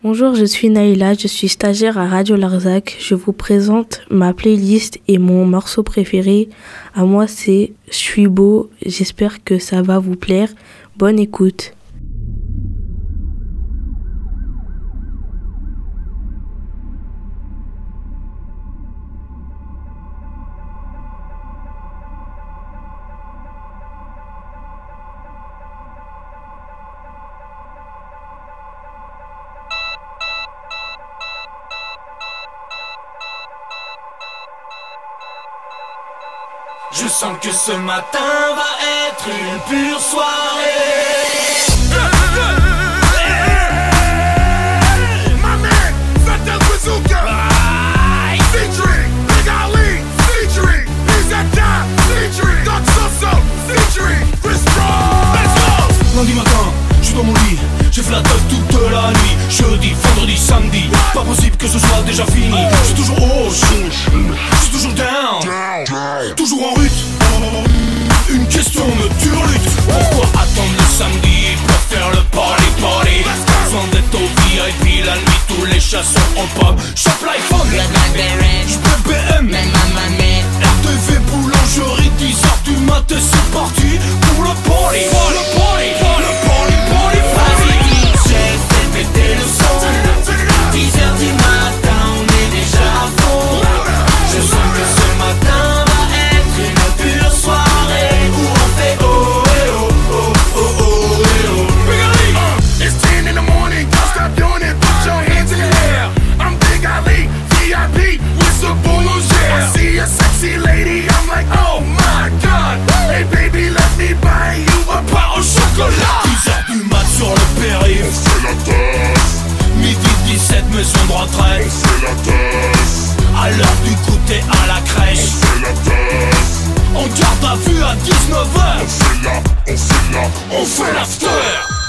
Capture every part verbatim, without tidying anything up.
Bonjour, je suis Naïla, je suis stagiaire à Radio Larzac. Je vous présente ma playlist et mon morceau préféré. À moi, c'est « Je suis beau ». J'espère que ça va vous plaire. Bonne écoute. Je sens que ce matin va être une pure soirée. My man, Fatal Bazooka. Featuring Big Ali, featuring Izaka, featuring Doc Soso, featuring Chris Brown. Let's go. Lundi matin, je suis dans mon lit, j'ai fait la teuf toute la nuit. Jeudi, vendredi, samedi, pas possible que ce soit déjà fini. Je suis toujours haut, je suis toujours down, toujours en route. Une question me turlute. Pourquoi attendre le samedi pour faire le party party? Sans d'être au V I P la nuit, tous les chats sont en pop. Shop l'iPhone, j'peux B M, R T V boulangerie, dix heures du matin, c'est parti pour le party. Le party, le party, party, vas-y D J, fais péter le son. Dix heures du matin, on est déjà à fond. Je sens que ce matin va être une pure soirée où on fait oh eh oh oh oh oh eh oh. Big Ali, uh, it's ten in the morning, don't stop doing it, put your hands in the air. I'm Big Ali, V I P with the boulanger. I see a sexy lady, I'm like oh my god. Hey baby, let me buy you a part au chocolat. Dix heures du mat sur le périph', on fait la tasse. Midi dix-sept, maison de retraite, on fait la tasse. À l'heure du goûter à la crèche, on fait la tasse. En garde à vue à dix-neuf heures, on fait la, on fait la, on fait l'after.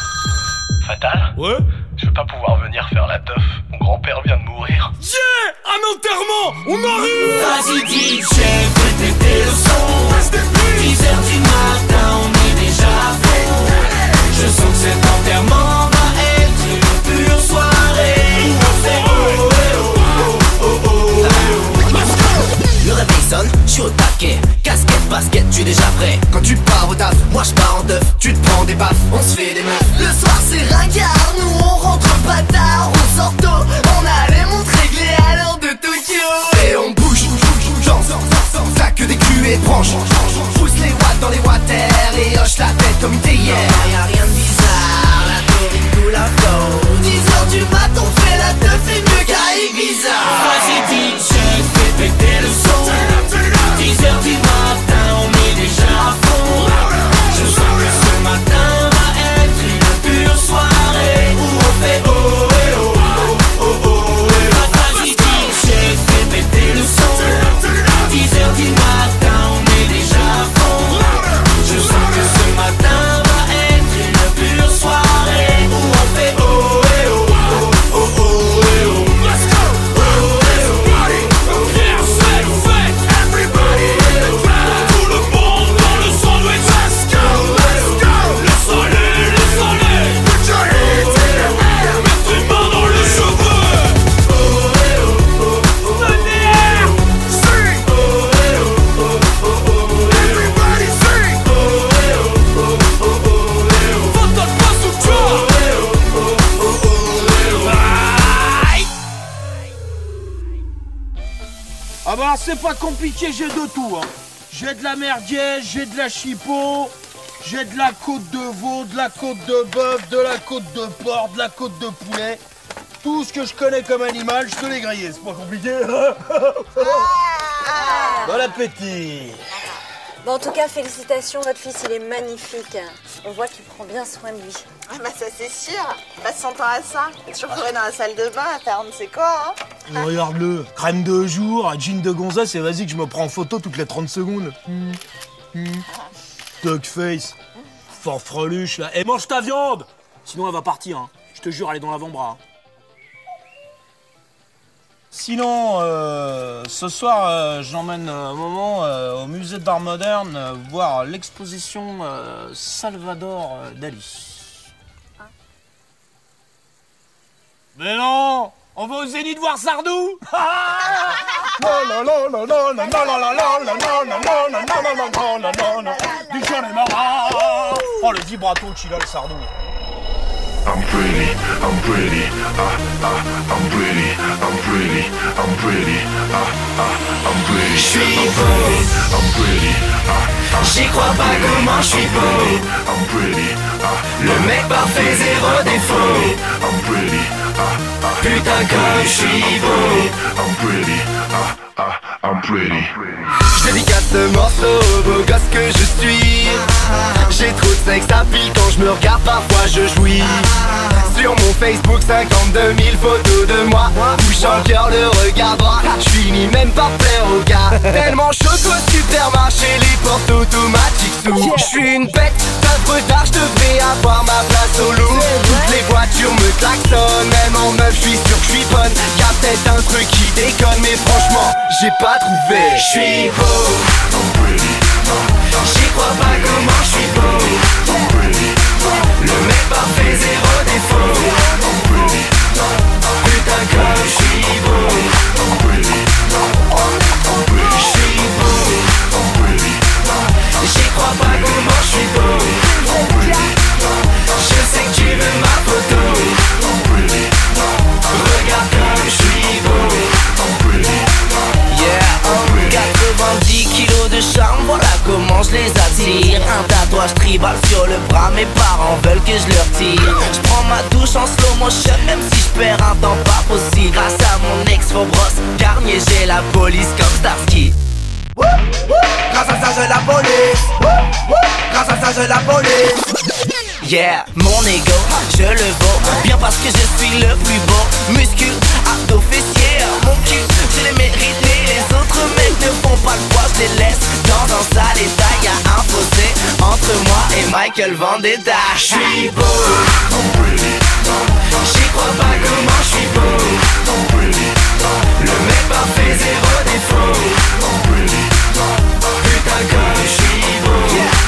Fatal? Ouais? Je vais pas pouvoir venir faire la teuf, mon grand-père vient de mourir. Yeah! Un enterrement! On arrive! Vas-y D J, fais péter le son. Dix heures du matin, on est déjà à fond. Je sens que cet enterrement va être une pure soirée où on fait oh eh oh oh oh oh eh oh. Le réveil sonne, je suis au taquet. Casquette, basket, tu es déjà prêt. Quand tu pars au taf, moi je pars en teuf. Tu te prends des baffes, on se fait des meufs. Le soir c'est ringard, nous on rentre pas tard. On sort tôt, on a les montres réglées à l'heure de Tokyo. Et on bouge, danse, ça que des culs et branches. Pousse les watts dans les water et hoche la tête comme t'es hier. Y'a rien de bizarre, la théorie coule la flow. Dix heures du mat, on fait la teuf et mieux qu'à Ibiza. Vas-y D J, fais péter le son. Dix heures du matin, on est déjà à fond. Je sens que ce matin va être une pure soirée où on fait oh eh oh oh oh oh eh oh. Vas-y D J, fais péter le son. Dix heures du matin, on est déjà à fond. Je sens que ce matin va être une pure soirée où on fait oh eh oh oh oh oh eh oh. Let's go! Oh eh oh, party, yeah, fête, fête, everybody in the crowd. Tout le monde dans le sandwich. Let's go, let's go. Le soleil, le soleil. Put your hands in the air. Mets tes mains dans les cheveux. Oh eh oh oh oh. Venez, sing. Oh eh oh oh oh oh. Everybody sing. Oh eh oh oh oh oh eh oh. Fatal Bazooka. Oh eh oh oh oh oh eh oh. Aïe. Ah bah c'est pas compliqué, j'ai de tout hein. J'ai de la merguez, j'ai de la chipot, j'ai de la côte de veau, de la côte de bœuf, de la côte de porc, de la côte de poulet. Tout ce que je connais comme animal, je te l'ai grillé, c'est pas compliqué. Bon appétit. Bon, en tout cas, félicitations, votre fils, il est magnifique. On voit qu'il prend bien soin de lui. Ah bah ça c'est sûr, passe son temps à ça. Il est toujours couru dans la salle de bain à faire on ne sait quoi, hein. Regarde-le, crème de jour, jean de gonzesse et vas-y que je me prends en photo toutes les trente secondes. Mmh. Mmh. Duck face, fanfreluche là. Et mange ta viande. Sinon elle va partir, hein. Je te jure, elle est dans l'avant-bras. Sinon, euh, ce soir, euh, j'emmène euh, un moment euh, au musée d'art moderne euh, voir l'exposition euh, Salvador euh, Dali. Mais non, on va au Zénith voir Sardou. Oh, le vibrato qu'il a, le Sardou. I'm pretty, I'm pretty, ah ah, I'm pretty, I'm pretty, I'm pretty, ah ah, I'm pretty. J'suis beau, I'm pretty, ah ah. J'y crois pas comment j'suis beau. I'm pretty, ah. Le mec parfait, zéro défaut. I'm pretty, ah ah. Putain comme j'suis beau. I'm pretty, ah ah, I'm pretty. J'dédicace ce morceau au beau gosse que je suis. J'ai trop de sexe à pique quand je me regarde, parfois je jouis. Sur mon Facebook, cinquante-deux mille photos de moi. Touchant le cœur, le regard droit. J'finis même par plaire au gars. Tellement chaud qu'au supermarché, les portes automatiques s'ouvrent. J'suis une bête, d'œuvre d'art, j'devrais avoir ma place au loup. Toutes les voitures me klaxonnent, même en meuf, j'suis sûr que j'suis bonne. Y'a peut-être un truc qui déconne, mais franchement, j'ai pas trouvé. J'suis beau, j'y crois pas comment j'suis beau. Le mec parfait, zéro défaut. Putain comme j'suis beau. J'suis beau. J'y crois pas comment j'suis beau. Je sais que tu veux ma photo. Regarde comme j'suis beau. Yeah, quatre-vingt-dix kilos de charme, voilà comment je les attire. Un tatouage tribal sur le bras, mes parents veulent que je leur tire. Je prends ma douche en slow motion, même si je perds un temps pas possible. Grâce à mon ex Fobros, Garnier, j'ai la police comme Starsky. Grâce à ça j'ai la police. Grâce à ça j'ai la police. Yeah, mon ego, je le vaux. Bien parce que je suis le plus beau. Muscu, abdos, fessiers, mon cul, je l'ai mérité. Les autres mecs ne font pas le poids, je les laisse dans un sale état. Y'a un fossé entre moi et Michael Vendetta. J'suis beau, j'y crois pas comment j'suis beau. Le mec parfait, zéro défaut. Putain comme j'suis beau.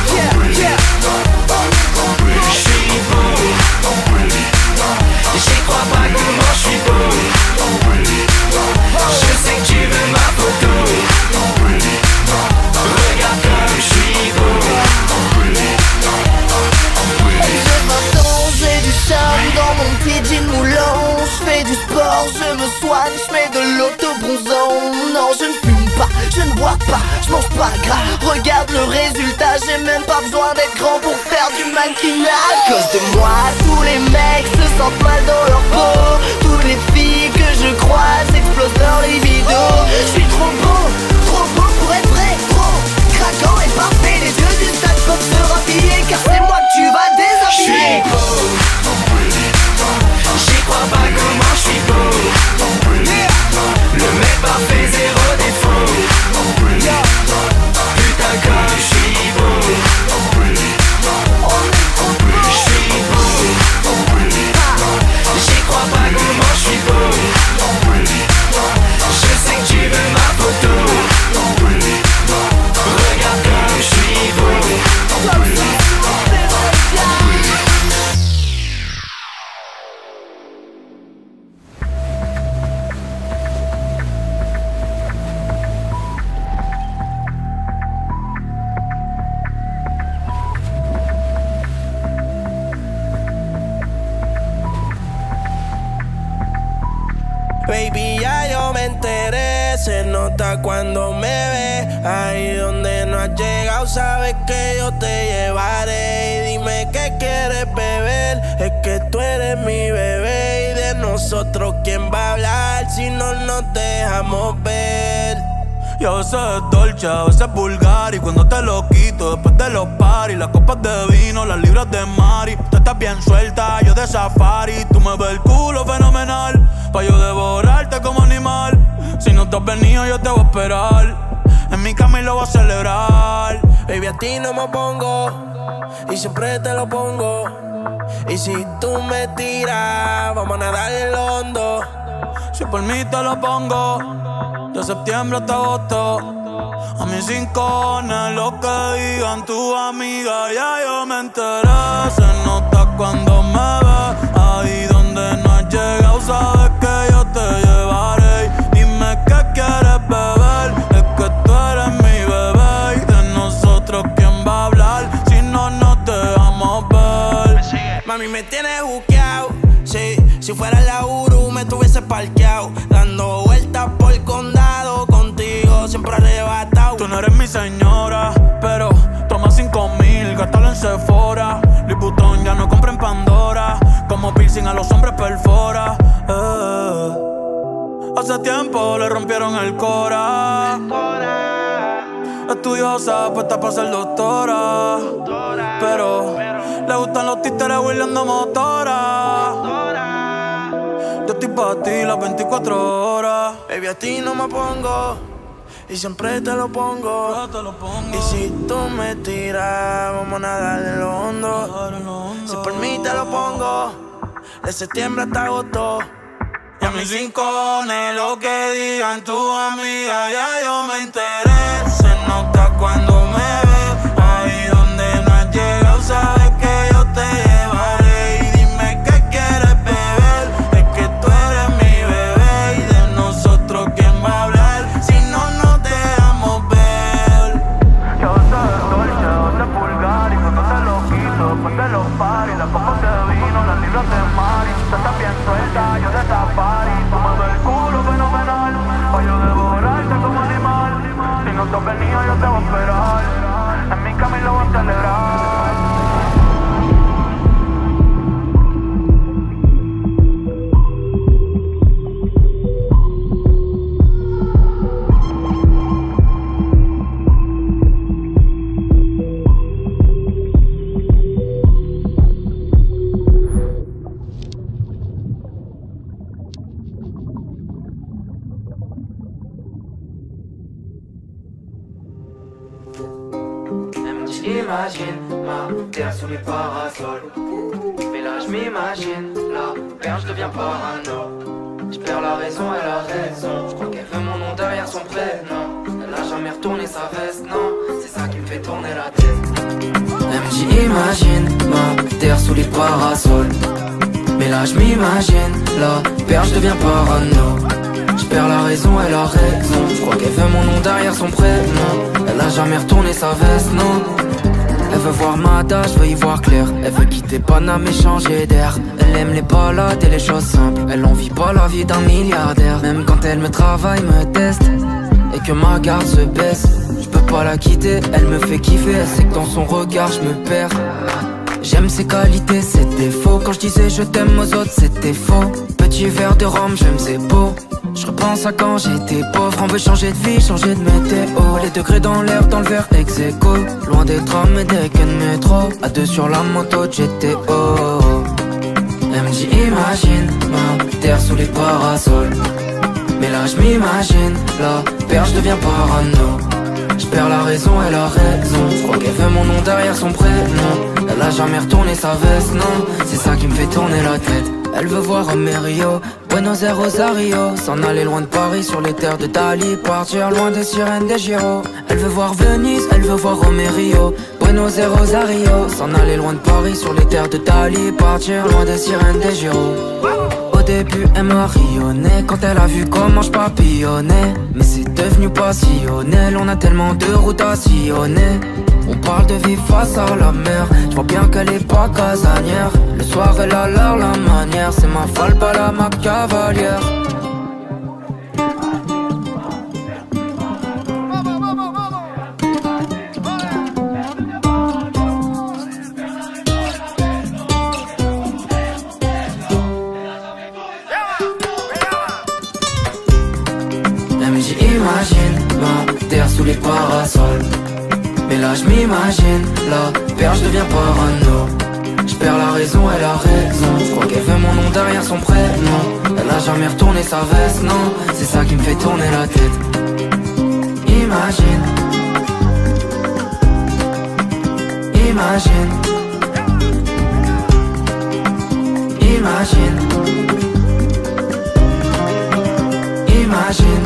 J'suis beau. J'y crois pas comment j'suis beau. Je sais que tu veux ma photo. Regarde comme j'suis beau. J'ai vingt ans, j'ai du charme dans mon petit jean moulant. J'fais du sport, je me soigne, j'mets de l'autobronzant. Non, je ne fume pas, je ne bois pas, je mange pas gras. Regarde le résultat, j'ai même pas besoin d'être grand pour faire du mannequinat. À cause de moi, tous les mecs se sentent mal dans leur peau. Toutes les filles que je croise explosent leur libido. Je suis trop beau, trop beau pour être vrai, gros. Craquant et parfait, les yeux du stade peuvent se rhabiller, car c'est moi que tu vas déshabiller. J'suis beau, j'y crois pas comment j'suis beau. Le mec parfait, zéro défaut. Putain comme j'suis beau. J'suis beau. J'y crois pas comment j'suis beau. Je sais que tu veux ma photo. Regarde comme j'suis beau. Baby, ya yo me enteré, se nota cuando me ve. Ahí donde no has llegado, sabes que yo te llevaré. Y dime qué quieres beber, es que tú eres mi bebé. Y de nosotros, ¿quién va a hablar si no nos dejamos ver? Y a veces es dolce, a veces es vulgar. Y cuando te lo quito, después de los paris, las copas de vino, las libras de Mari. Tú estás bien suelta, yo de safari. Tú me ves el culo fenomenal, pa' yo devorarte como animal. Si no te has venido, yo te voy a esperar. En mi cama y lo voy a celebrar. Baby, a ti no me opongo, y siempre te lo pongo. Y si tú me tiras, vamos a nadar en lo hondo. Si por mí te lo pongo, de septiembre hasta agosto. A mis rincones, lo que digan tu amiga, ya yo me enteré. Se nota cuando me ve, ahí donde no hay has llegado, sabes que yo te llevaré. Dime qué quieres beber, es que tú eres mi bebé. Y de nosotros, ¿quién va a hablar? Si no nos dejamos ver. Mami, me tienes buqueado, sí. Si fuera la Uru, me tuviese parqueado, dando vueltas por el condado, contigo siempre arrebatado. Tú no eres mi señora, pero toma cinco mil, gástalo en Sephora. Liputón ya no compra en Pandora, como piercing a los hombres perfora. eh. Hace tiempo le rompieron el cora. Estudiosa, puesta para ser doctora, pero le gustan los títeres huirleando motora. Yo estoy pa' ti las veinticuatro horas. Baby, a ti no me pongo y siempre te lo pongo. Te lo pongo. Y si tú me tiras, vamos a nadar en lo hondo. Si por mí te lo pongo, de septiembre hasta agosto. Y a mis rincones, lo que digan tu amiga, ya yo me enteré. Se nota cuando me ves, ahí donde no has llegado, sabes que yo te llevaré. Y dime qué quieres beber, es que tú eres mi bebé. Y de nosotros, ¿quién va a hablar? Si no nos dejamos ver. Yo te dolce, yo te pulgar, y cuando te lo quito, después de los paris, las copas de vino, las libras de mar. Tú estás bien suelta, yo de safari. Tú me ves el culo fenomenal, pa' yo devorarte como animal. Si no te has venido, yo te voy a esperar, en mi camino lo voy a celebrar. J'imagine ma terre sous les parasols. Mais là je m'imagine, la perche devient parano. Je perds la raison et la raison. Je crois qu'elle veut mon nom derrière son prénom. Elle a jamais retourné sa veste, non. C'est ça qui me fait tourner la tête. Elle me dit imagine ma terre sous les parasols. Mais là je m'imagine, la perche devient parano. Je perds la raison et la raison. Je crois qu'elle veut mon nom derrière son prénom. Elle a jamais retourné sa veste, non. Elle veut voir ma date, je veux y voir clair. Elle veut quitter Paname et changer d'air. Elle aime les balades et les choses simples. Elle envie pas la vie d'un milliardaire. Même quand elle me travaille, me teste et que ma garde se baisse, je peux pas la quitter, elle me fait kiffer. Elle sait que dans son regard je me perds. J'aime ses qualités, ses défauts. Quand je disais je t'aime aux autres, c'était faux. Petit verre de rhum, je me faisais beau. Je repense à quand j'étais pauvre. On veut changer de vie, changer de météo. Les degrés dans l'air, dans le verre ex aequo. Loin des trams et des quais de métro. À deux sur la moto de G T O. Elle me dit imagine ma terre sous les parasols. Mais là je m'imagine, la perche devient parano. Je perds la raison et la raison. Je crois qu'elle veut mon nom derrière son prénom. Elle a jamais retourné sa veste, non. C'est ça qui me fait tourner la tête. Elle veut voir Amerio, Buenos Aires, Rosario. S'en aller loin de Paris sur les terres de Dali. Partir loin des sirènes des Giro. Elle veut voir Venise, elle veut voir Amerio, Buenos Aires, Rosario. S'en aller loin de Paris sur les terres de Dali. Partir loin des sirènes des Giro. Au début elle m'a rayonné quand elle a vu comment je papillonnais. Mais c'est devenu passionnel, on a tellement de routes à sillonner. On parle de vie face à la mer, je vois bien qu'elle est pas casanière. Le soir elle a l'air la manière, c'est ma folle pas la ma cavalière. Elle me dit imagine ma terre sous les parasols. Mais là je m'imagine, la perche devient parano. Je perds la raison et la raison. Je crois qu'elle veut mon nom derrière son prénom. Elle a jamais retourné sa veste, non. C'est ça qui me fait tourner la tête. Imagine, imagine, imagine, imagine.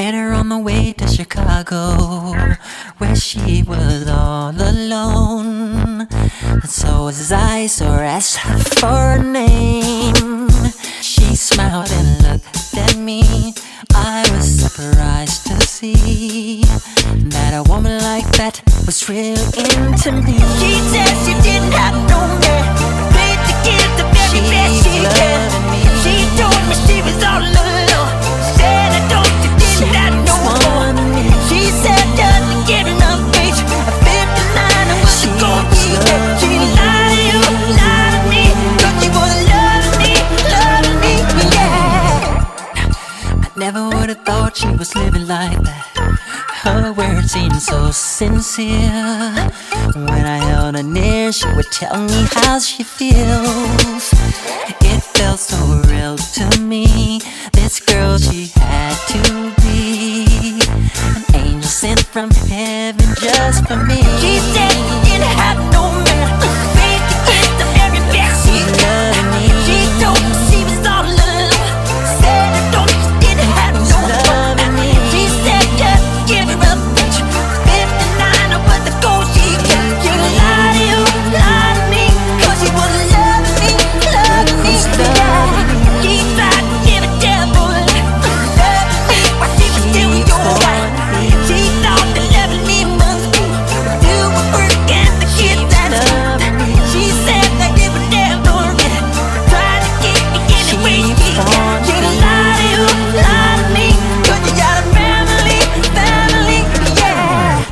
Met her on the way to Chicago, where she was all alone. And so as I saw her, asked her for a name. She smiled and looked at me. I was surprised to see that a woman like that was real into me. She said she didn't have no man, paid to give the very she best she can. She told me she was all alone. Said I don't you didn't have no one. She said doesn't get enough bitch. At fifty-nine I was a gold digger. She lied to you, lied to me, but she was loving me, loving me, yeah. I never would have thought she was living like that. Her words seemed so sincere. When I held her near, she would tell me how she feels. It felt so real to me. This girl, she had to be an angel sent from heaven just for me. She said she didn't have no man, paid to get the very best she could. She told me she was all alone. Said I don't you didn't have no one. She said just give her a bitch. fifty-nine I was the gold she kept. She lied to you, lied to me, cause she was loving me, loving me, yeah. She tried to give a devil loving me while she was still your wife. She thought that loving me must do a work and the kids that love. She said that it would never end. Tried to keep me any way she can. She lied to you, lied to me, cause you got a family, family, yeah.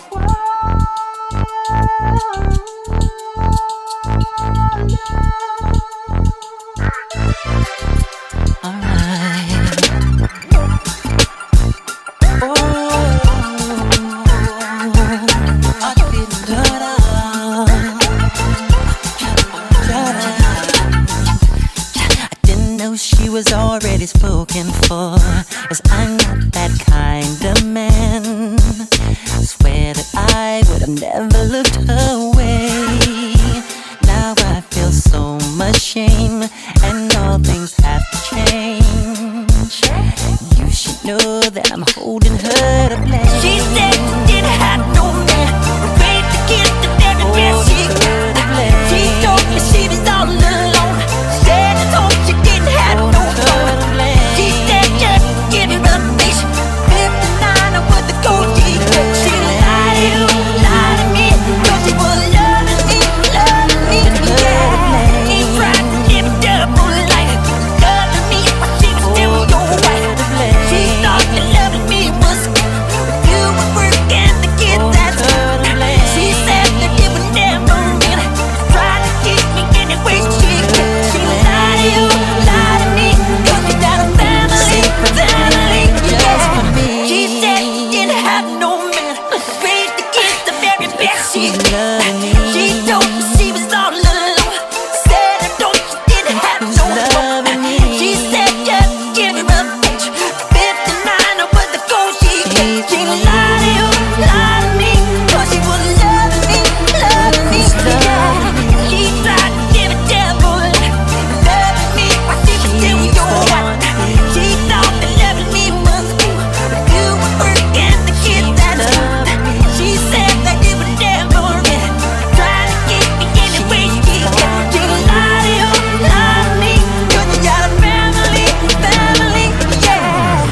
She was already spoken for, as I'm not that kind of man. Swear that I would have never looked her way. Now I feel so much shame, and all things have to change. You should know that I'm holding her to blame. She said she didn't have no man, paid to get the very best she could. She told me she was all alone. Said I told she didn't have no one. She said just give her a bitch. fifty-nine I was the gold digger. She lied to you, lied to me, cause she was loving me, loving me, yeah. She tried to give a double life, loving me while she was still your wife. She thought that loving me was do a work and the kids that love. She said that it would never end. Tried to keep me any way she could. She lied to you, lied to me, cause you got a family, family, yeah. She said she didn't have no man, paid to get the very best she could. She told me she was all alone. Said I don't you didn't have no one. She said just give her a bitch. fifty-nine I was the gold she kept. She lied to you, lied to me, cause she was loving me, loving me, yeah. She tried to give a devil loving me while she was still your wife. She thought that loving me must do a work and the kids that love. She said that it would never end. Tried to keep me any way she can. She lied to you, lied to me, cause you got a family, family, yeah.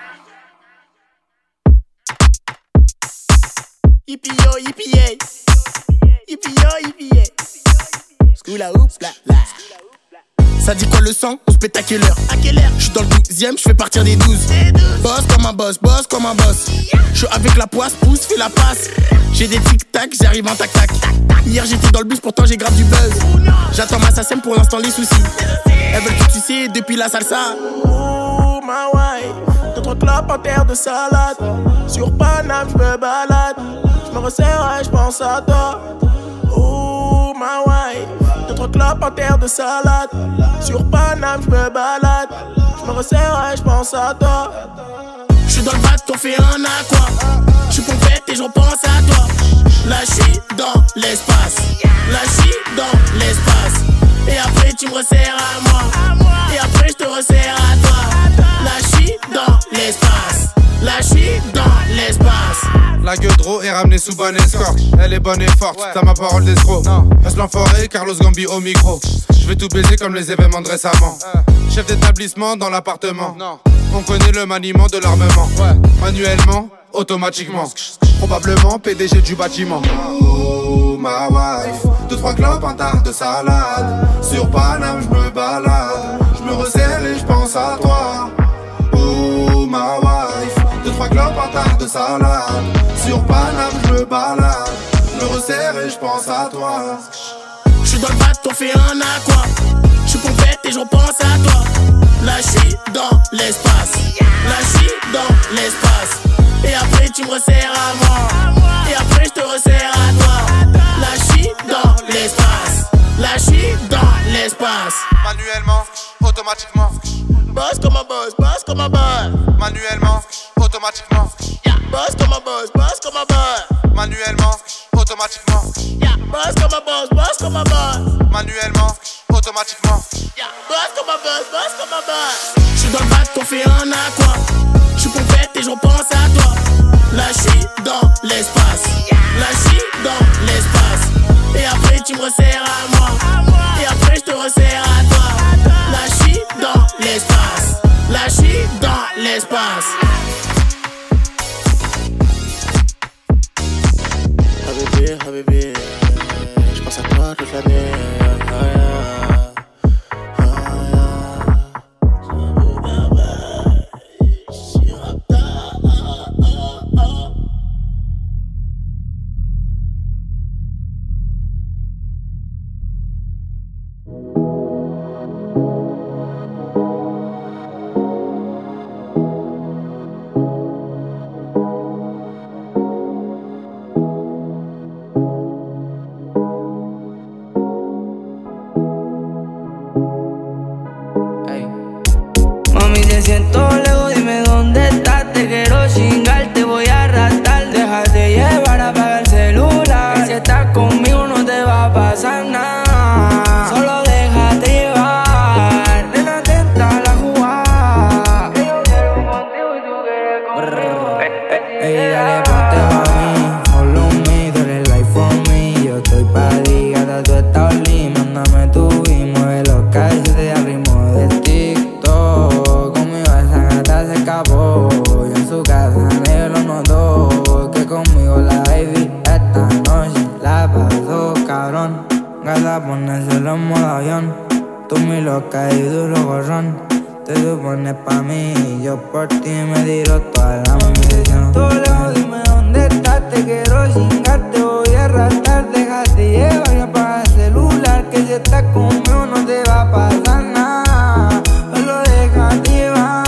Yippee yo, yippee yay. Yippee yo, yippee yay. School oups, bla bla. Ça dit quoi le sang? On se pète à quelle heure? À quelle heure? J'suis dans le douzième, j'fais partir des douze. Boss comme un boss, boss comme un boss. J'suis avec la poisse, pousse, fais la passe. J'ai des tic-tac, j'arrive en tac-tac. Hier j'étais dans le bus, pourtant j'ai grave du buzz. J'attends ma sasème, pour l'instant les soucis. Elles veulent tout sucer depuis la salsa. Oh ma wife, d'autres clopes en terre de salade. Sur Paname j'me balade. J'me resserre et j'pense à toi. Oh ma wife, d'autres clopes en terre de salade. Sur Paname j'me balade. J'me resserre et j'pense à toi. J'suis dans le bateau, fait un aqua. J'suis pompette et j'repense à toi. Là j'suis dans l'espace. Là j'suis dans l'espace. Et après tu me resserres à moi. Et après j'te resserre à toi. Là j'suis dans l'espace. Là La gueudreau est ramenée sous bonne escorte. Elle est bonne et forte, t'as ma parole d'escroc. Reste l'enfoiré, Carlos Gambi au micro. Je vais tout baiser comme les événements de récemment. Chef d'établissement dans l'appartement. On connaît le maniement de l'armement. Manuellement, automatiquement. Probablement P D G du bâtiment. Oh ma wife, deux trois clopes, un tas de salade. Sur Paname je me balade. Je me resserre et je pense à toi. Oh ma wife, deux trois clopes, un tas de salade. Sur Paname je me balade. Je me resserre et je pense à toi. J'suis dans le bateau, on fait un aqua. J'suis pompette et j'en pense à toi. Là j'suis dans l'espace. Là j'suis dans l'espace. Et après tu me resserres à moi. Et après je te resserre à toi. Là j'suis dans l'espace. Là j'suis dans l'espace. Manuellement, automatiquement. Boss comme un boss, boss comme un boss. Manuellement, automatiquement. Yeah. Boss comme un boss, boss comme un boss. Manuellement, automatiquement. Yeah. Boss comme un boss, boss comme un boss. Manuellement, automatiquement. Yeah. Boss comme un boss, boss comme un boss. J'suis dans le bateau, on fait un aqua. J'suis pompette et j'en pense à toi. Là j'suis dans l'espace. Là j'suis dans l'espace. Et après tu me resserres à moi. Et après je te resserre à toi. Là j'suis dans l'espace. Là j'suis dans l'espace. Habibi, habibi, j'pense à toi toute la nuit. Siento lejos, dime dónde estás. Te quiero chingar, te voy a arrastrar. Déjate llevar, apaga el celular. Que si estás conmigo no te va a pasar nada. Solo déjate llevar. Nena, atenta a la jugada. Que yo quiero contigo y tú quieres conmigo. Ey, dale, ponte pa' mí. Follow me, tú eres life for me. Yo estoy pa' ti, gata, tú estás lindo. Mándame tu y mueve los calles de arrimo de TikTok. Se escapó, yo en su casa nadie lo notó. Que conmigo la baby esta noche la pasó cabrón. Gata, ponérselo en modo avión. Tú mi loca y duro gorrón. Te supones pa' mí y yo por ti me tiro toda la munición. Tú lejos, dime dónde estás. Te quiero chingar, te voy a arrastrar. Déjate llevar y apaga el celular. Que si estás conmigo no te va a pasar nada. Solo déjate llevar.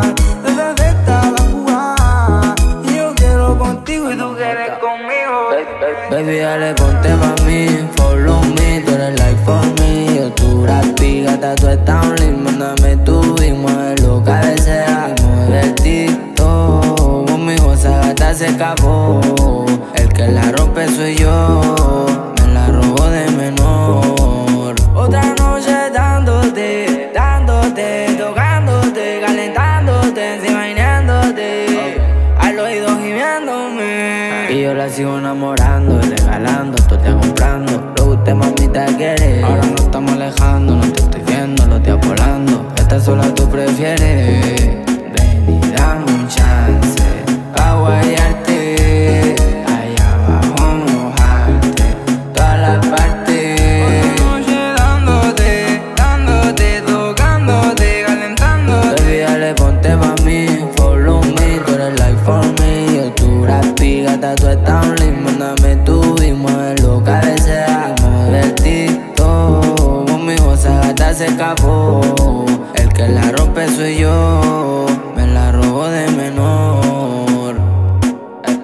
Contigo y tú quieres conmigo. Baby, dale, ponte pa' mí. Follow me, tú eres like for me. Yo tu rapi, gata, tú estás un link. Mándame tu y mueve lo que desea. Mueve el TikTok. Conmigo esa gata se escapó. El que la rompe soy yo. Me la robó de menor. Otra noche dándote, dándote, tocándote, calentándote, encima imaginándote. Al oído gimiéndome. Y yo la sigo enamorando y regalando, tú te comprando. Lo que usted mamita quiere. Ahora nos estamos alejando, no te estoy viendo, los días volando. Esta sola tú prefieres. Ven y dame un chance pa' guayarte. Allá abajo mojarte todas las partes. Otra noche dándote, dándote, tocándote, calentándote. Baby, dale, ponte pa' mí. Follow me, tú eres like for me. Yo tu rapi, gata, tú estás un link. Mándame tu y mueve lo que desea. Mueve el TikTok. Conmigo esa gata se escapó. El que la rompe soy yo. Me la robó de menor. Ey.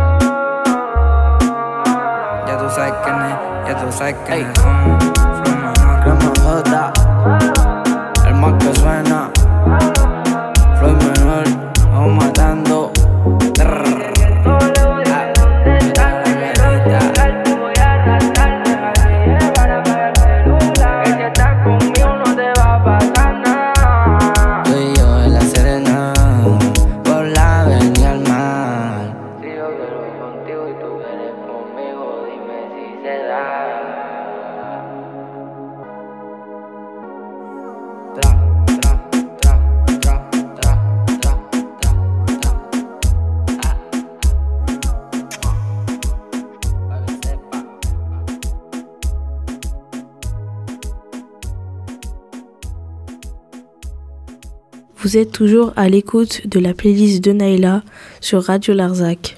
Ya tú sabes quién es, ya tú sabes quién es. Flow menor, Crema J. El más que suena. Flow menor, vamos matando. Tú y yo en la Serena, por la avenida al mar. Vous êtes toujours à l'écoute de la playlist de Naila sur Radio Larzac.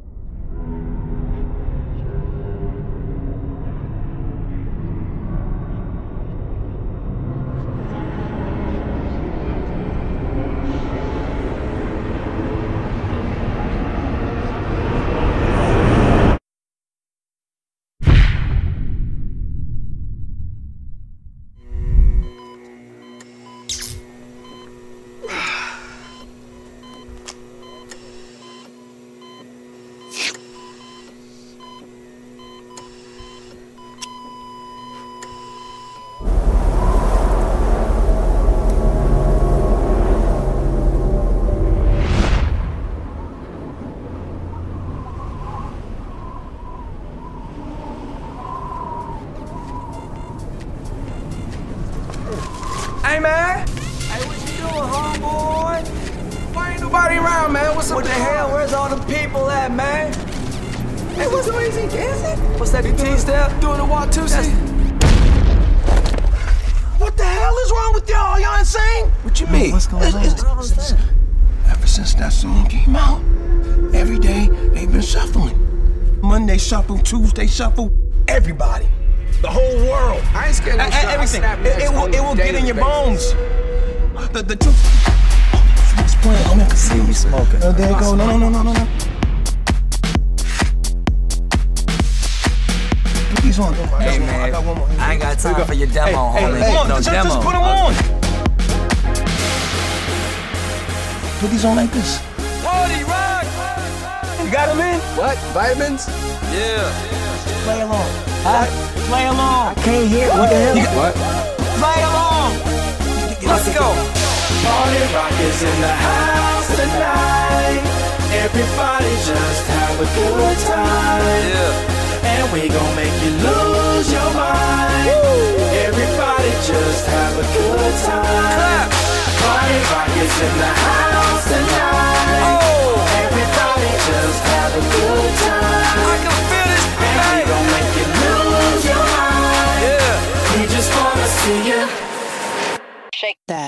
Hey, man. Hey, what you doing, homeboy? Why ain't nobody around, man? What's up? What the hell? Where's all the people at, man? Hey, what's the is he dancing? What's that, the T-step? Doing the Watusi? What the hell is wrong with y'all? Y'all insane? What you mean? What's going on? It's, it's, it's, ever since that song came out, every day they've been shuffling. Monday shuffle, Tuesday shuffle, everybody. The whole world. I ain't scared of no everything. It, it will, it will get in your bones. The, the truth. Oh, it's playing. Oh, man, I can see you smoking. Oh, there you go. No, no, no, no, no, no. Put these on. Hey, man. I, got one more. I ain't got time for your demo, hey, homie. Hey, come on, no just, demo. just put them on. Put these on like this. Party rock. You got them in? What? Vitamins? Yeah. Play along. Huh? Play along. I can't hear. What the hell? What? Play along. Let's go. Party rock is in the house tonight. Everybody just have a good time. Yeah. And we gon' make you lose your mind. Woo. Everybody just have a good time. Clap. Party rock is in the house tonight. Oh. Everybody just have a good time. I can feel this. And we gon' make you lose your mind. Yeah. We just wanna see you shake that.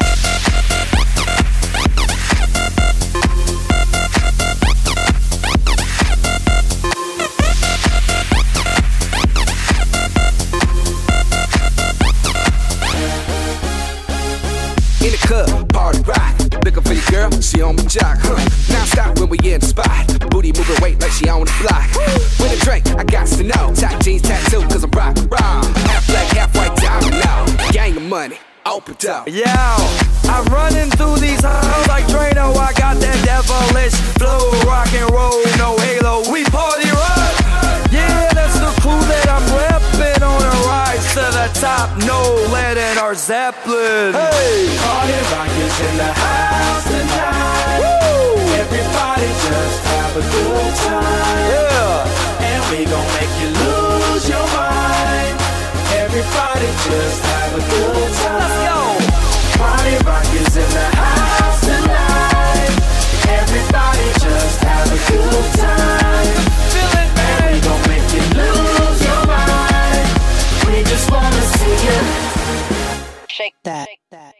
In the club, party rock. Looking for your girl, she on my jock, huh? Now stop when we in the spot. Booty moving weight like she on the block. With a drink, I got to know. Tight jeans, tattoo, cause I'm rock, rock. Half black, half white, diamond now. Gang of money, open up. Yo, I'm running through these halls like Drano. I got that devilish flow, rock and roll, no halo. We party rock. Yeah, that's the crew that I'm repping on a rise to the top. No lead in our Zeppelin. Hey, party rock is in the house tonight. Woo! Everybody just have a good time. Yeah, and we gon' make you lose your mind. Everybody just have a good time. Let's go. Party rock is in the house tonight. Everybody just have a good time. Feel it, man. And we gon' make you lose your mind. We just wanna see you shake that.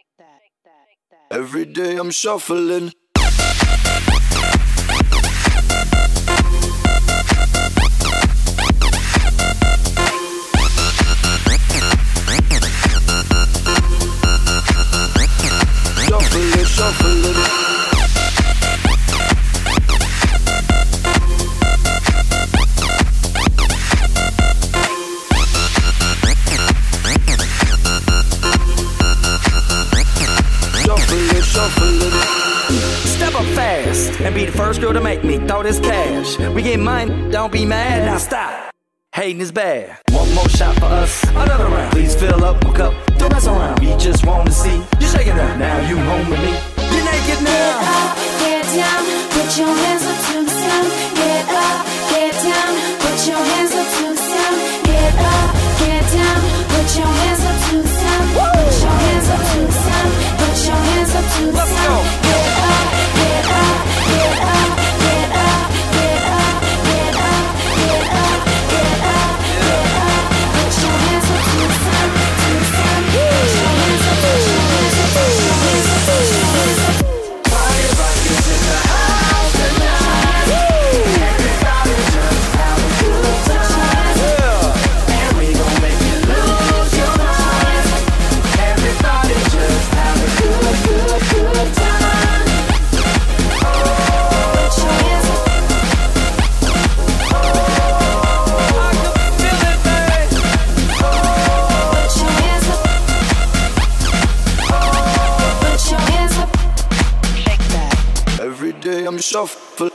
Every day I'm shuffling. Shuffling, shuffling. Shuffling, shuffling. Step up fast and be the first girl to make me throw this cash. We get mine, don't be mad. Now stop. Hating is bad. One more shot for us, another round. Please fill up my cup, don't mess around. We just wanna see you shaking it. Now you home with me. You're naked now. Get up, get down, put your hands up to the sound. Get up, get down, put your hands up to the sound. Get up, get down, put your hands up to the sound. Put your hands up to the sound. Put your hands up to the sound. Get up, get up, get up, get up, get up, get up, get up, get up, get up. Put your hands up to the sound, to the sound. shuffling.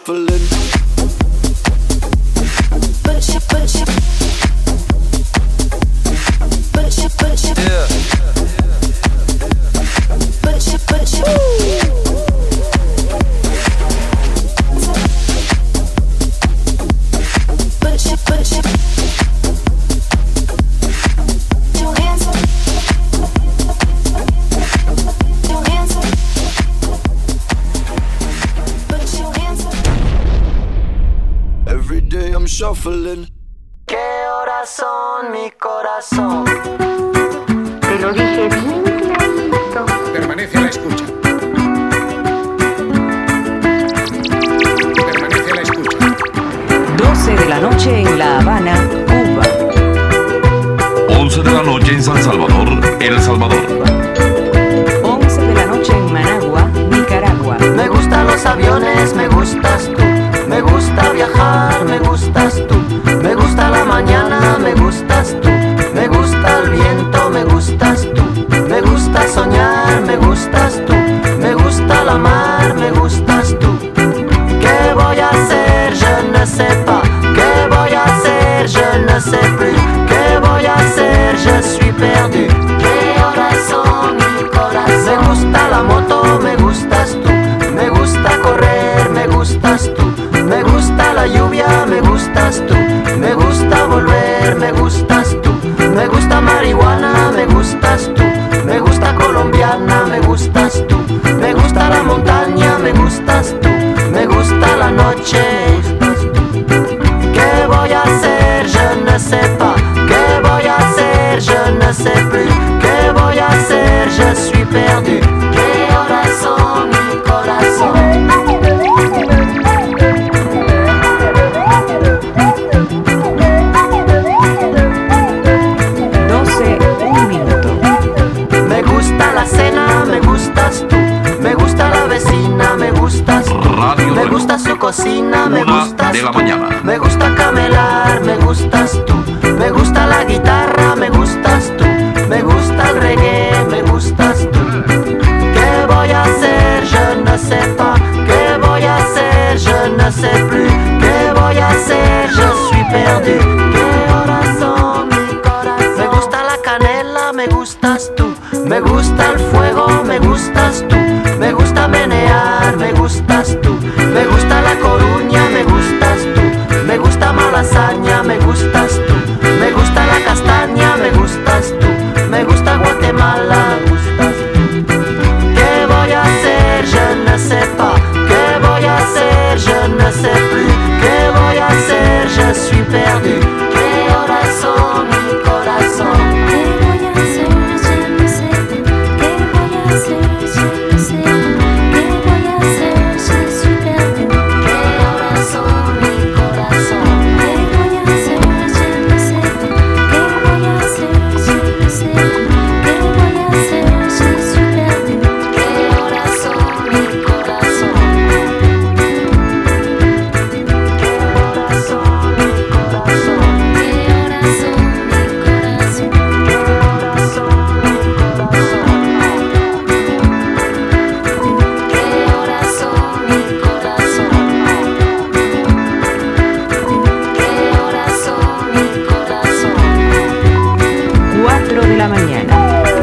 Yeah. Every day I'm shuffling. ¿Qué horas son, mi corazón? Te lo dije bien clarito. Permanece a la escucha. Permanece a la escucha. doce de la noche en La Habana, Cuba. once de la noche en San Salvador, El Salvador. once de la noche en Managua, Nicaragua. Me gustan los aviones, me gustas tú. Me gusta viajar, me gustas tú. Me gusta la mañana, me gustas tú. Me gusta el viento, me gustas tú. Me gusta soñar, me gustas tú. Me gusta la mar, me gustas tú. ¿Qué voy a hacer? Je ne sais pas. ¿Qué voy a hacer? Je ne sais plus. ¿Qué voy a hacer? Je suis perdu. ¿Qué horas son, mi corazón? Me gusta la moto, me gustas tú. Me gusta correr, me gustas tú. Me gusta la lluvia, me gustas tú. Me gusta volver, me gustas tú. Me gusta marihuana, me gustas tú. Me gusta colombiana, me gustas tú. Me gusta la montaña, me gustas tú. Me gusta la noche, me gustas tú. ¿Qué voy a hacer? Je ne sais pas. ¿Qué voy a hacer? Je ne sais plus. ¿Qué voy a hacer? Je suis perdu. ¿Qué horas son, mi corazón? Me gusta la cena, me gustas tú. Me gusta la vecina, me gustas tú. Radio Me gusta su cocina, me Una gustas de la tú. mañana. Me gusta camelar, me gustas tú. Me gusta la guitarra, me gustas tú. Me gusta el reggae, me gustas tú. ¿Qué voy a hacer? Je ne sais pas. ¿Qué voy a hacer? Je ne sais plus. ¿Qué voy a hacer? Je suis perdu. ¿Qué horas son, mi corazón? Me gusta la canela, me gustas tú. Me gusta el fuego, me gustas tú. Me gusta menear, me gustas tú. Me gusta la Coruña, me gustas tú. Me gusta Malasaña, me gustas tú. Me gusta la castaña, me gustas tú. Me gusta Guatemala, me gustas tú. ¿Qué voy a hacer? Je ne sais pas. ¿Qué voy a hacer? Je ne sais plus. ¿Qué voy a hacer? Je suis perdu. ¿Qué horas son, mi corazón? ¿Qué voy a hacer? Je ne sais plus. ¿Qué voy a hacer? Je ne sais plus. ¿Qué voy a hacer? Je suis perdu. ¿Qué horas son, mi corazón? ¿Qué voy a hacer? Je ne sais plus. ¿Qué voy a hacer? Je ne sais plus. ¿Qué voy a hacer? Je suis perdu. ¿Qué horas son, mi corazón? cuatro de la mañana.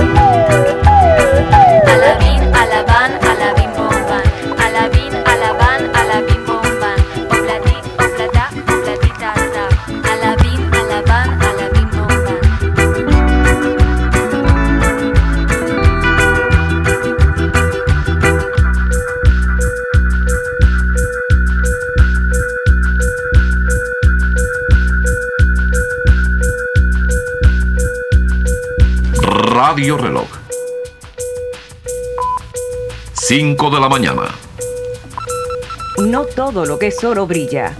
Alabín, alabán, alabín, bomban. Alabín, alabán, alabín, bomban. Obladí, oblada, obladita, da. Alabín, alabán, alabín, bomban. Radio Reloj. cinco de la mañana. No todo lo que es oro brilla.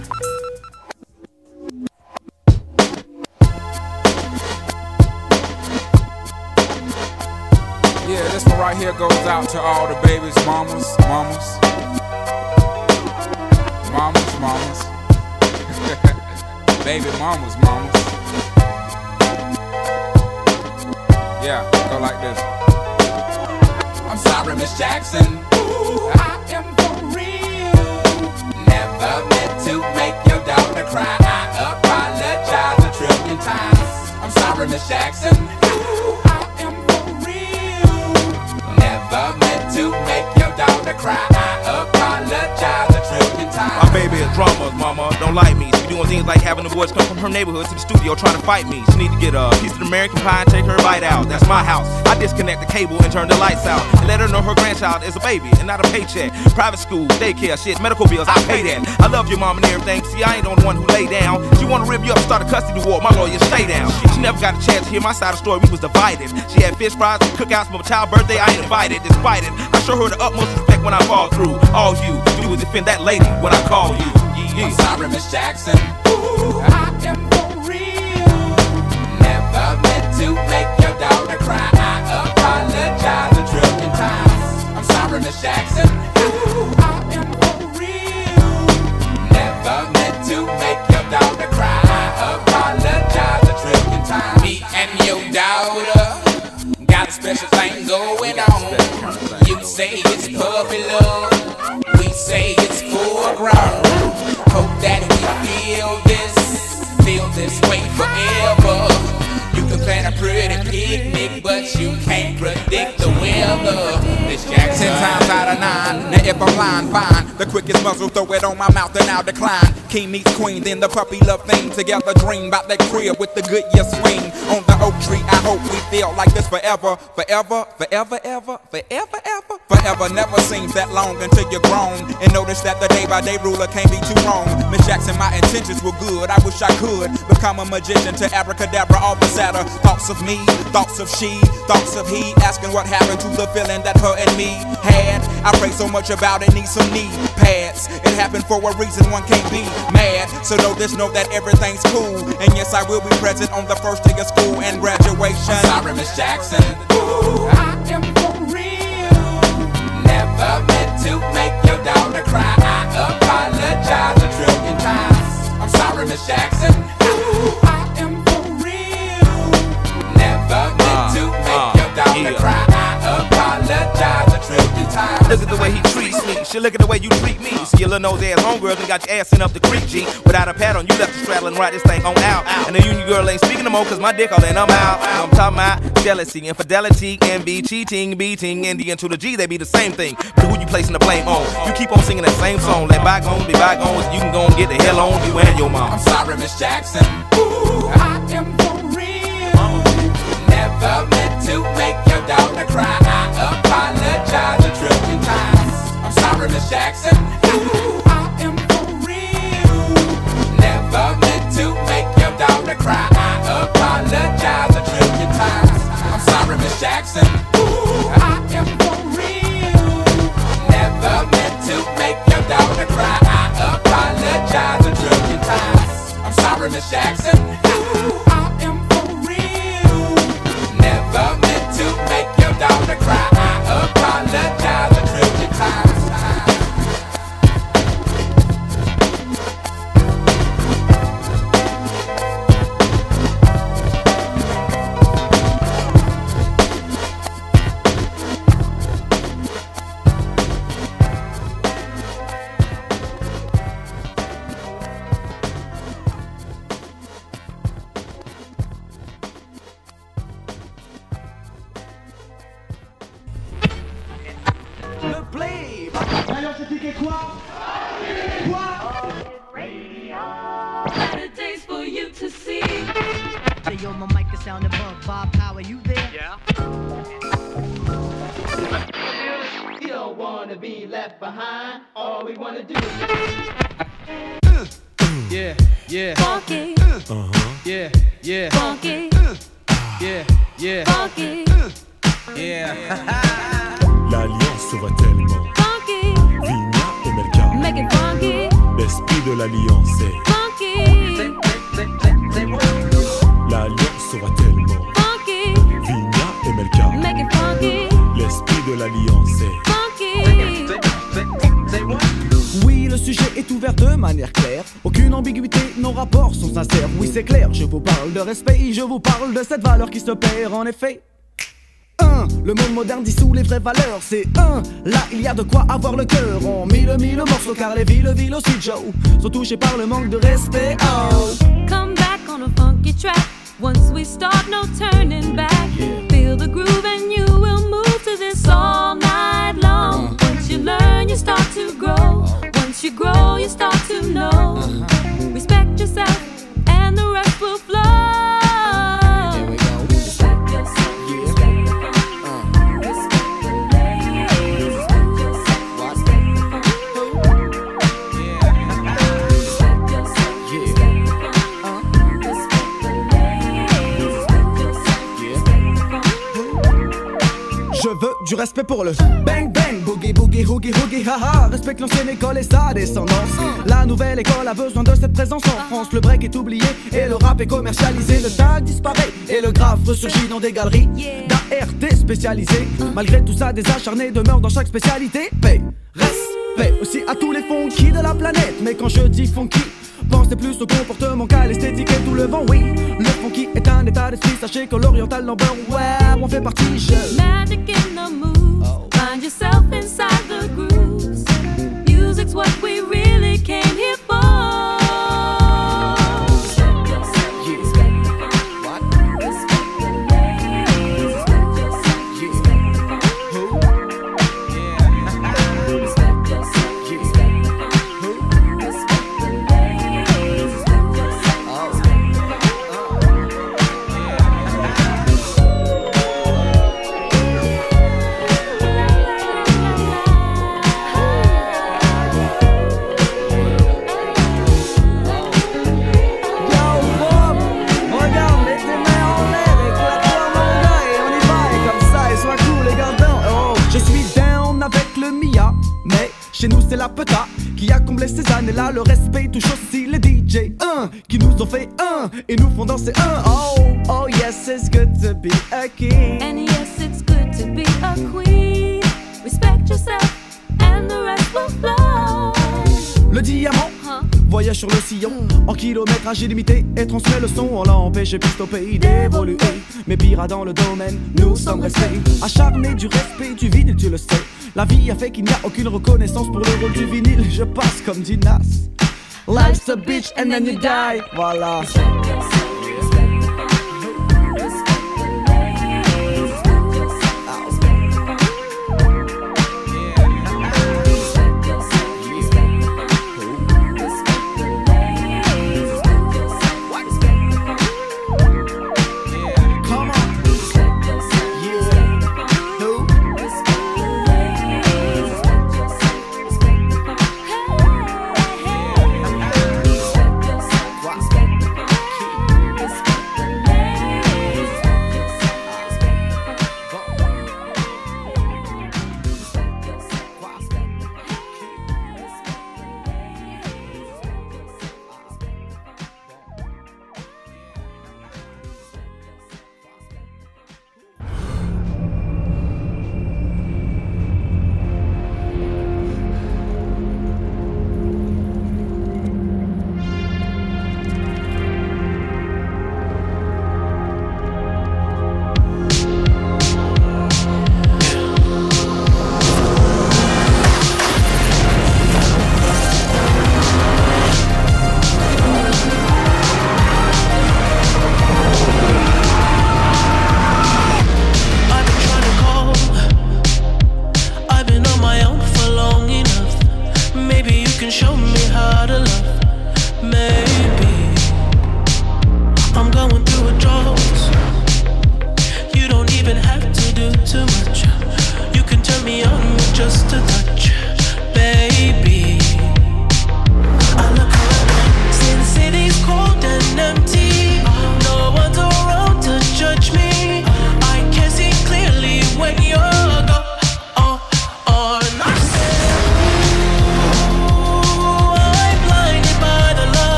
Yeah, this one right here goes out to all the babies, mamas, mamas. Mamas, mamas. Baby mamas, mamas. Yeah, go like this. I'm sorry, Miss Jackson. Ooh, I am for real. Never meant to make your daughter cry. I apologize a trillion times. I'm sorry, Miss Jackson. Ooh, I am for real. Never meant to make your daughter cry. I apologize a trillion times. My baby is drama, mama, don't like me. She doing things like having the boys come from her neighborhood to the studio trying to fight me. She need to get a piece of the American pie and take her bite out. That's my house. I disconnect the cable and turn the lights out and let her know her grandchild is a baby and not a paycheck. Private school, daycare, shit, medical bills, I pay that. I love your mom and everything. See, I ain't the only one who lay down. She wanna rip you up, start a custody war. My lawyer, stay down. She never got a chance to hear my side of the story. We was divided. She had fish fries and cookouts for my child's birthday. I ain't invited. Despite it, I show her the utmost respect when I fall through. All you do is defend that lady when I call you. Yeah. I'm sorry, Miss Jackson. Ooh, I am for real. Never meant to make your daughter cry. I apologize a trillion times. I'm sorry, Miss Jackson. Ooh, I am for real. Never meant to make your daughter cry. I apologize a trillion times. Me and your daughter got a special thing going on. You say it's puppy love, we say it's full grown. Hope that we feel this, feel this way forever. You can plan a pretty picnic, but you can't predict the weather. Miss Jackson. Ten times out of nine, now if I'm lying, fine. The quickest muzzle, throw it on my mouth and I'll decline. King meets queen, then the puppy love thing. Together dream about that crib with the good year swing. On the oak tree, I hope we feel like this forever. Forever, forever, ever, forever, ever. Forever never seems that long until you're grown. And notice that the day by day ruler can't be too wrong. Miss Jackson, my intentions were good. I wish I could become a magician to abracadabra all the sadder. Thoughts of me, thoughts of she, thoughts of he. Asking what happened to the feeling that her and me had. I pray so much about it, need some knee pads. It happened for a reason, one can't be mad. So know this, know that everything's cool. And yes, I will be present on the first day of school and graduation. I'm sorry, Miss Jackson. Ooh, I am for real. Never meant to make your daughter cry. I apologize a trillion times. I'm sorry, Miss Jackson. Ooh, I am for real. Never meant to make uh, your daughter yeah. cry. I apologize a trillion times. Look at the way he treats me. Shit, look at the way you treat me. See your little nose ass homegirls and got your ass sent up the creek, G. Without a pad on, you left the straddle and ride this thing on out. And the union girl ain't speaking no more, cause my dick all in, I'm out. You know I'm talking about jealousy, infidelity, envy, cheating, beating, and the N to the G, they be the same thing. But who you placing the blame on? You keep on singing that same song. Let bygones be bygones, you can go and get the hell on you and your mom. I'm sorry, Miss Jackson. Ooh, I am for real. Never meant to make your daughter cry. I apologize a trillion times. I'm sorry, Miss Jackson. Ooh, I am for real. Never meant to make your daughter cry. I apologize a trillion times. I'm sorry, Miss Jackson. Ooh, I am for real. Never meant to make your daughter cry. I apologize a trillion times. I'm sorry, Miss Jackson. Ooh, I am for real. Never meant to make your daughter cry. I apologize a trillion times. Saturdays for you to see. Hey, yo, my mic is sound above. Bob Power, you there? Yeah. We don't wanna be left behind. All we wanna do is yeah, yeah. Funky. Uh-huh. Yeah, yeah. Funky. Yeah, yeah. Funky. Yeah. L'alliance se voit tellement. Funky. Vigna et Melka. Make it funky. L'esprit de l'alliance est. Funky. L'alliance se voit tellement. Funky. Vigna et Melka. Make it funky. L'esprit de l'alliance est. Funky. Oui, le sujet est ouvert de manière claire. Aucune ambiguïté, nos rapports sont sincères. Oui, c'est clair, je vous parle de respect, je vous parle de cette valeur qui se perd en effet. Un. un, le monde moderne dissout les vraies valeurs. C'est un, là il y a de quoi avoir le cœur. On mille mille morceaux car les villes, villes aussi Joe sont touchés par le manque de respect. Oh. Come back on a funky track. Once we start, no turning back. Yeah. Feel the groove and you will move to this all night long. Uh. Once you learn, you start to grow. Once you grow, you start to know. Uh-huh. Respect yourself and the rest will flow. Here we go. Respect yourself. Yeah. Respect the funk. Uh. Respect the ladies. Respect yourself. What? Respect the funk. Yeah. Respect yourself. Yeah. Respect the funk. Uh. Respect the ladies. Respect yourself. Yeah. Respect the funk. Je veux du respect pour le bang bang, boogie boogie hoogie hoogie haha. Respecte l'ancienne école et sa descendance. La nouvelle école a besoin de cette présence en France. Le break est oublié et le rap est commercialisé. Le tag disparaît et le graphe ressurgit dans des galeries d'A R T spécialisées. Malgré tout ça, des acharnés demeurent dans chaque spécialité. Paix, respect aussi à tous les funky de la planète. Mais quand je dis funky, pensez plus au comportement qu'à l'esthétique et tout le vent, oui. Le funky est un état d'esprit, sachez que l'oriental number, ouais, on fait partie, je... Magic in the moves, oh. Find yourself inside the grooves. Music's what we really came here for. Respect yourself, yeah. Respect the funk. What? Respect the ladies. Respect yourself, yeah. Respect the funk. Who? Yeah. Respect yourself, yeah. Respect the funk. Who? Respect the ladies. Respect yourself, oh. Respect the funk. Chez nous c'est la peta qui a comblé ces années-là. Le respect touche aussi les D J un qui nous ont fait un et nous font danser un. Oh, oh yes, it's good to be a king. And yes, it's good to be a queen. Respect yourself and the rest will flow. Le diamant huh? Voyage sur le sillon en kilométrage illimité et transmet le son. On l'empêche piste au pays d'évoluer. Mais pire dans le domaine, nous sommes restés acharnés du respect du vinyle, tu le sais. La vie a fait qu'il n'y a aucune reconnaissance pour le rôle du vinyle. Je passe comme dit Nas. Life's a bitch and then you die. Voilà. Respect yourself.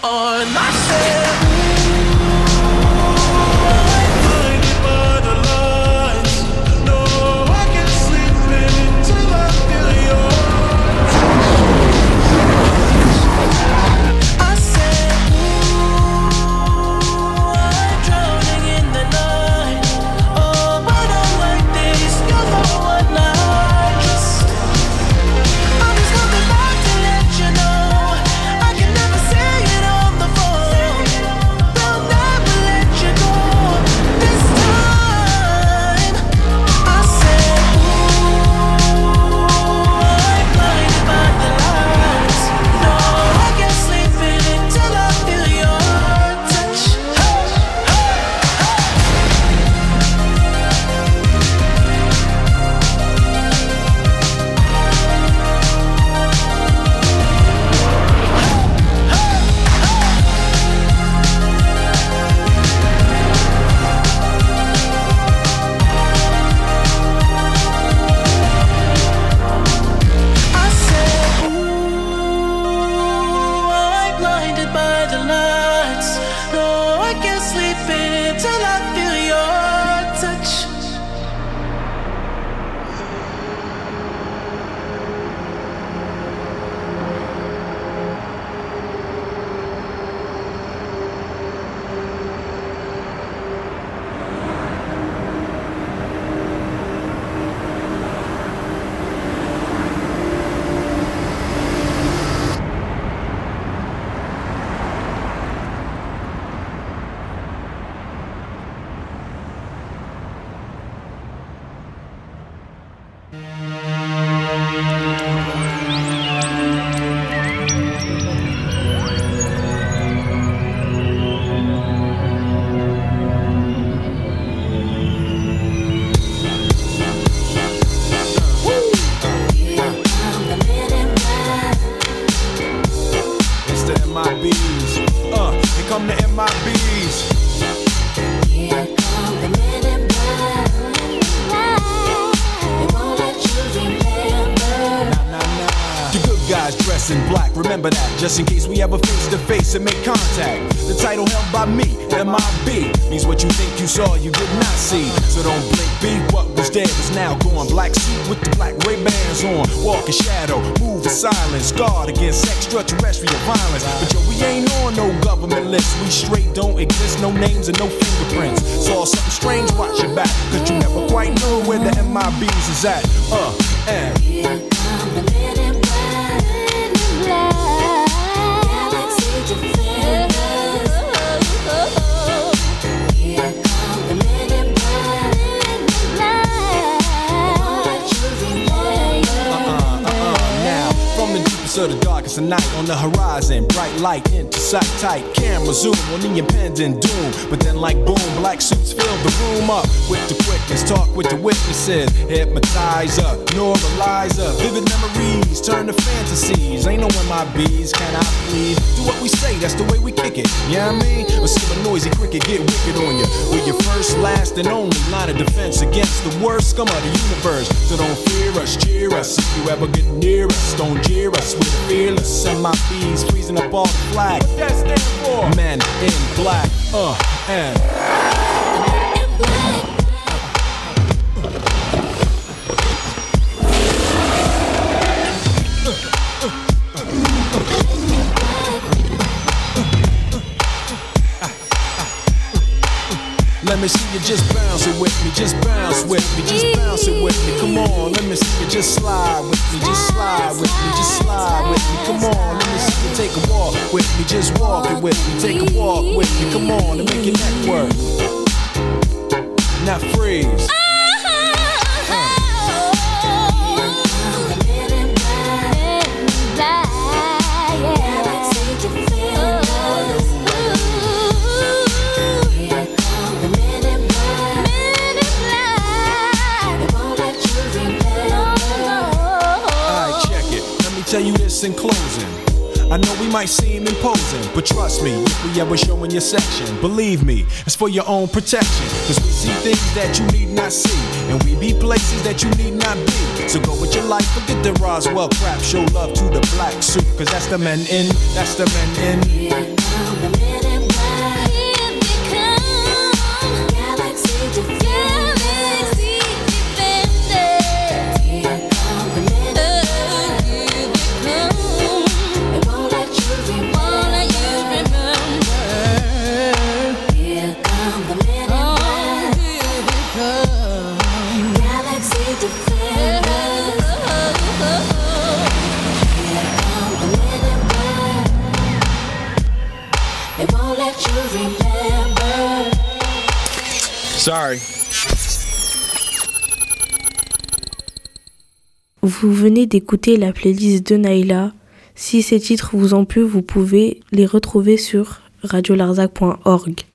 on. I said, blinded by the lights. No, I can't sleep until I feel yours. I said, I'm drowning in the night. Oh, but I'm like this, you're the one I just. I'm just coming back to let you know I can never say it on the phone. They'll never let you go this time. I said, I'm blinded by the lights. No, I can't sleep in until I feel your touch. I said, ooh, I'm blinded by the lights. No, I can't sleep until I feel your touch. It's the M I Bs. Uh, here come the M I Bs. The good guys dress in black, remember that, just in case we ever face to face and make contact. The title held by me, M I B, means what you think you saw, you did not see. So don't blink, be what was dead is now gone. Black suit with the black Ray-Bans on, walk in shadow, move in silence, guard against extraterrestrial violence. But yo, we ain't on no government list, we straight don't exist, no names and no fingerprints. Saw something strange, watch your back, cause you never quite know where the M I Bs is at. Uh, and of the darkest of night on the horizon, bright light into sight tight, camera zoom on the impending doom. But then like boom, black suits fill the room up with the quickness, talk with the witnesses, hypnotizer, normalizer, vivid memories turn to fantasies. Ain't no M I Bs, can I please? Do what we say, that's the way we kick it. Yeah, you know I mean, or see a noisy cricket get wicked on you. We're your first, last, and only line of defense against the worst scum of the universe. So don't fear us, cheer us. If you ever get near us, don't jeer us. We're fearless, M I Bs freezing up all the flag. What that stand for? Men in black, uh, and let me see you just bounce it with me, just bounce with me, just bounce it with me. Come on, let me see you just slide with me, just slide with me, just slide with me. Come on, let me see you take a walk with me, just walk it with me, take a walk with me. Come on, and make your neck work. Now freeze. Tell you this in closing, I know we might seem imposing, but trust me, if we ever show in your section, believe me, it's for your own protection. Cause we see things that you need not see, and we be places that you need not be. So go with your life, forget the Roswell crap, show love to the black suit, cause that's the men in, that's the men in. They won't let you remember. Sorry. Vous venez d'écouter la playlist de Naila. Si ces titres vous ont plu, vous pouvez les retrouver sur radio larzac point org.